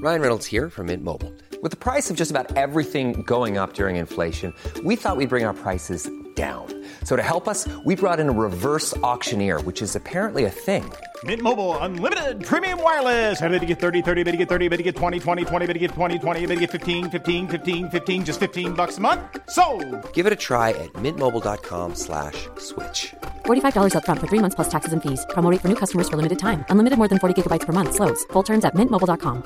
Ryan Reynolds here from Mint Mobile. With the price of just about everything going up during inflation, we thought we'd bring our prices down. So to help us, we brought in a reverse auctioneer, which is apparently a thing. Mint Mobile Unlimited Premium Wireless. How to get 30, 30, bit to get 30, bit to get 20, 20, 20, bit to get 20, 20, bit to get 15, 15, 15, 15, just $15 a month? Sold! Give it a try at mintmobile.com/switch. $45 up front for 3 months plus taxes and fees. Promo rate for new customers for limited time. Unlimited more than 40 gigabytes per month. Slows full terms at mintmobile.com.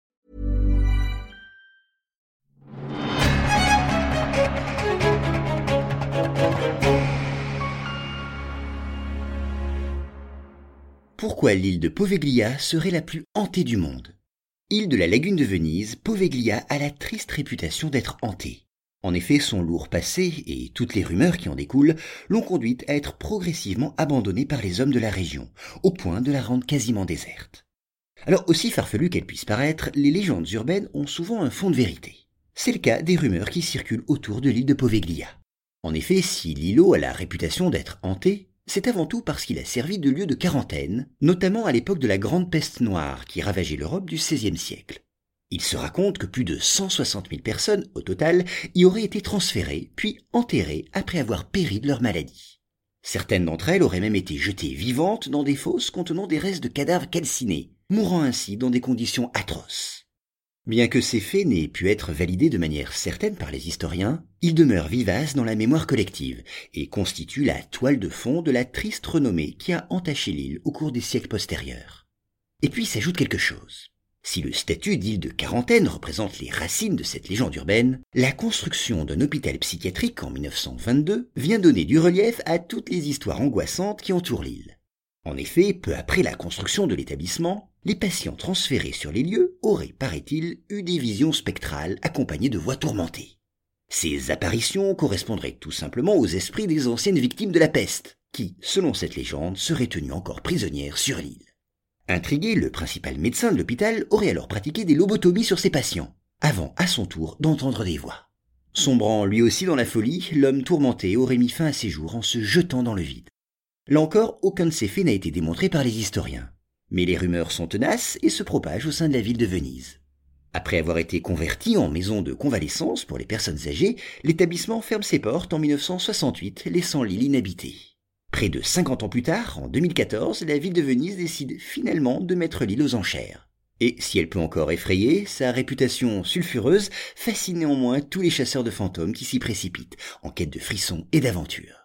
Pourquoi l'île de Poveglia serait la plus hantée du monde? Île de la lagune de Venise, Poveglia a la triste réputation d'être hantée. En effet, son lourd passé et toutes les rumeurs qui en découlent l'ont conduite à être progressivement abandonnée par les hommes de la région, au point de la rendre quasiment déserte. Alors, aussi farfelue qu'elle puisse paraître, les légendes urbaines ont souvent un fond de vérité. C'est le cas des rumeurs qui circulent autour de l'île de Poveglia. En effet, si l'îlot a la réputation d'être hanté, c'est avant tout parce qu'il a servi de lieu de quarantaine, notamment à l'époque de la Grande Peste Noire qui ravageait l'Europe du XVIe siècle. Il se raconte que plus de 160 000 personnes, au total, y auraient été transférées, puis enterrées après avoir péri de leur maladie. Certaines d'entre elles auraient même été jetées vivantes dans des fosses contenant des restes de cadavres calcinés, mourant ainsi dans des conditions atroces. Bien que ces faits n'aient pu être validés de manière certaine par les historiens, ils demeurent vivaces dans la mémoire collective et constituent la toile de fond de la triste renommée qui a entaché l'île au cours des siècles postérieurs. Et puis s'ajoute quelque chose. Si le statut d'île de quarantaine représente les racines de cette légende urbaine, la construction d'un hôpital psychiatrique en 1922 vient donner du relief à toutes les histoires angoissantes qui entourent l'île. En effet, peu après la construction de l'établissement, les patients transférés sur les lieux auraient, paraît-il, eu des visions spectrales accompagnées de voix tourmentées. Ces apparitions correspondraient tout simplement aux esprits des anciennes victimes de la peste, qui, selon cette légende, seraient tenues encore prisonnières sur l'île. Intrigué, le principal médecin de l'hôpital aurait alors pratiqué des lobotomies sur ses patients, avant à son tour d'entendre des voix. Sombrant lui aussi dans la folie, l'homme tourmenté aurait mis fin à ses jours en se jetant dans le vide. Là encore, aucun de ces faits n'a été démontré par les historiens. Mais les rumeurs sont tenaces et se propagent au sein de la ville de Venise. Après avoir été converti en maison de convalescence pour les personnes âgées, l'établissement ferme ses portes en 1968, laissant l'île inhabitée. Près de 50 ans plus tard, en 2014, la ville de Venise décide finalement de mettre l'île aux enchères. Et si elle peut encore effrayer, sa réputation sulfureuse fascine néanmoins tous les chasseurs de fantômes qui s'y précipitent, en quête de frissons et d'aventures.